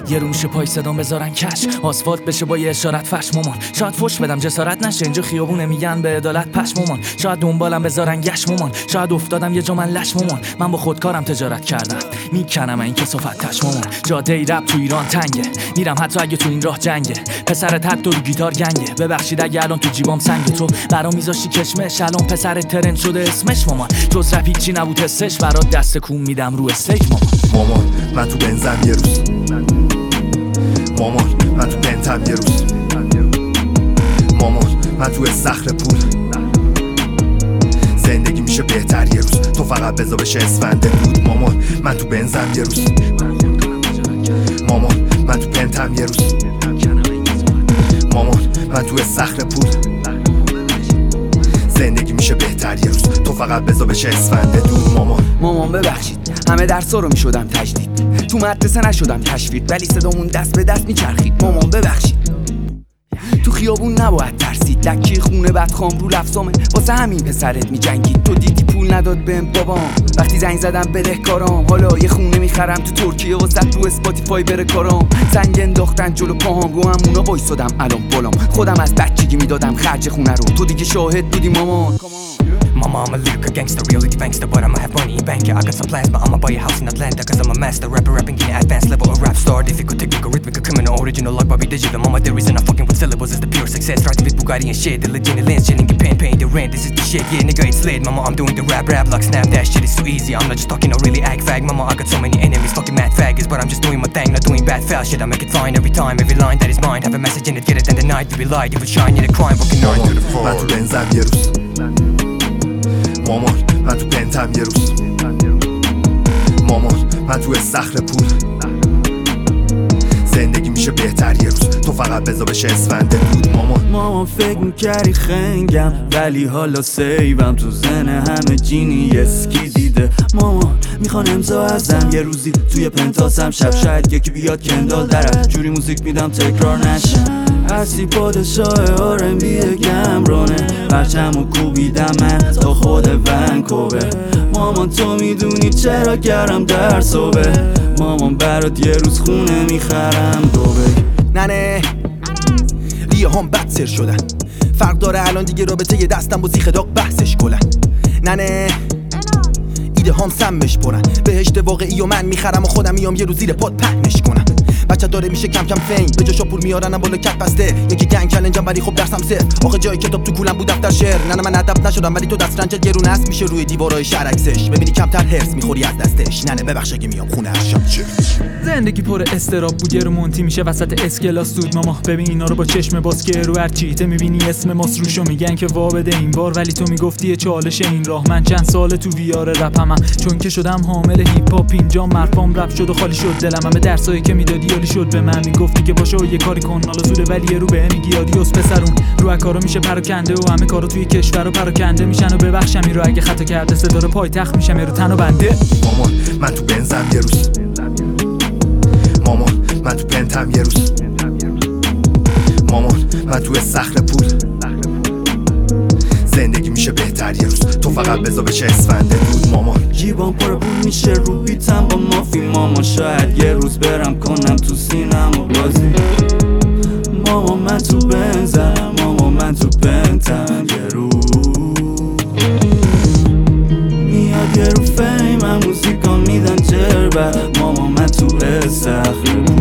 یه رو میشه پای صدام بذارن کش، آسفالت بشه با یه اشارت فش مامان. شاید فوش بدم جسارت نشه، اینجا خیابونه میگن به عدالت پش مامان. شاید دنبالم بذارن گش مامان، شاید افتادم یه جا من لش مامان. من با خودکارم تجارت کردم، میکنم این کسافت تش مامان. جاده ای رپ تو ایران تنگه، میرم حتی اگه تو این راه جنگه. پسرت حتی رو گیتار گنگه، ببخشید اگه الان تو جیبام سنگه. تو برام میذاشی کشمش، الان پسر ترند شده اسمش مامان. جز رپ هیچی نبود حسش، برات دست کوم میدم رو استیک مامان. من تو بنزم یه روز، مامان من تو بنتم یه روز، مامان من تو استخر پول. زندگی میشه بهتر یه روز، تو فقط بذار بشه اسفنده بود. مامان من تو بنزم یه روز، مامان من تو بنتم یه روز، مامان من تو استخر پول. زندگی میشه بهتر یه روز، تو فقط بذار بشه اسفنده دود. مامان ببخشید، همه درسا رو میشدم تجدید، تو مدرسه نشدم تشویق، ولی صدامون دست به دست میچرخید. مامان ببخشید، تو خیابون نباید ترسید، لکی خونه بدخوام رو لفظامه، واسه همین پسرت میجنگید. تو دیدی پول نداد بهم بابام وقتی زنگ زدم بدهکارام، حالا یه خونه میخرم تو ترکیه واسه رو اسپاتیفای بره کارام. سنگ انداختن جلو پاهام، رو همونا وایسادم الان بالام. خودم از بچگی میدادم خرج خونه رو، تو دیگه شاهد بودی مامان. Mama, I'm a lyrical gangster, really gangster, but I'ma have money in bank. Yeah, I got some plans, but I'ma buy a house in Atlanta, cause I'm a master rapper, rapping in an advanced level, a rap star. Difficult, technical, rhythmical, criminal, original, like Bobby Digital. Mama, the reason I'm fucking with syllables is the pure success. Writing with Bugatti and shit, the legit lens, chilling in pen, paying the rent. This is the shit, yeah, nigga, it's lit. Mama, I'm doing the rap like snap, that shit is so easy. I'm not just talking, I really act fag. Mama, I got so many enemies, fucking mad faggots, but I'm just doing my thing, not doing bad foul shit. I make it fine every time, every line that is mine. Have a message in it, get it, and the night to be light. If it shine, in a crime, fucking nine to the floor. من تو بنزم یه روز، مامان من تو بنتم یه روز، مامان من تو استخر پول. زندگی میشه بهتر یه روز، تو فقط بذار بشه اسفنده دود. مامان فکر میکردی خنگم، ولی حالا سیوم تو زن همه جینی اسکی دیده. مامان میخوان امضا ازم یه روزی توی پنتاسم شب، شاید یکی بیاد کندال درم، جوری موزیک میدم تکرار نشه. هستی پادشاه آرنبی گمرانه، پرچمو کوبیدم من تا خود ونکوور. مامان تو میدونی چرا کردم در صبح، مامان برات یه روز خونه میخرم دوبه. ننه ریه هم بد سر شدن، فرق داره الان دیگه رابطه یه دستم با زیخ داغ بحثش کلن. ننه ایده هم سمش برن، بهشت واقعی و من میخرم و خودم میام یه روز زیر پاد پهنش کنم. بچه داره میشه کم کم فین، به جاشا پول میارنم بالا کت بسته. یکی گنگ چالنجم ولی خب درسم سر، آخه جای کتاب تو کولم بود دفتر شعر. نه من ادب نشدم ولی تو دسترنجت گرون است، میشه روی دیوارای شهر عکسش ببینی کمتر هرس میخوری از دستش. نه ببخش اگه میام خونه هر شب. زندگی پر استراب بود، یه رو مونتی میشه وسط اسکلاس دود. ماما ببین اینا رو با چشم باز که رو هر چیته میبینی اسم ماست روشو، میگن که وا بده این بار، ولی تو میگفتی چالش این راه. من چند سال تو ویار رپم، چون که شدم حامل هیپ هاپ اینجا مرفام رپ شد و خالی شد دلم. همه درسایی که میدادی عالی شد، به من میگفتی که باشه و یه کاری کن، حالا زوده ولی یه رو به میگی آدیوس پسرون. رو کارا میشه پراکنده و همه کارا توی کشور و پراکنده میشن و ببخشم این رو اگه خطا کرده، صدا رو پایتخت میشم یه رو تن و بنده. مامان من تو بنزم یه روز، مامان من تو بنتم یه روز، مامان من تو استخر پول. زندگی میشه بهتر یه روز، تو فقط بذار بشه اسفنده دود. مامان جیبام پر پول میشه رو بیتم با مافی. مامان شاید یه روز برم کنم تو سینم و بازی. مامان من تو بنزم، مامان من تو بنتم یه روز میاد یه رو فیم، من موزیکا میدن جربت. مامان من تو استخر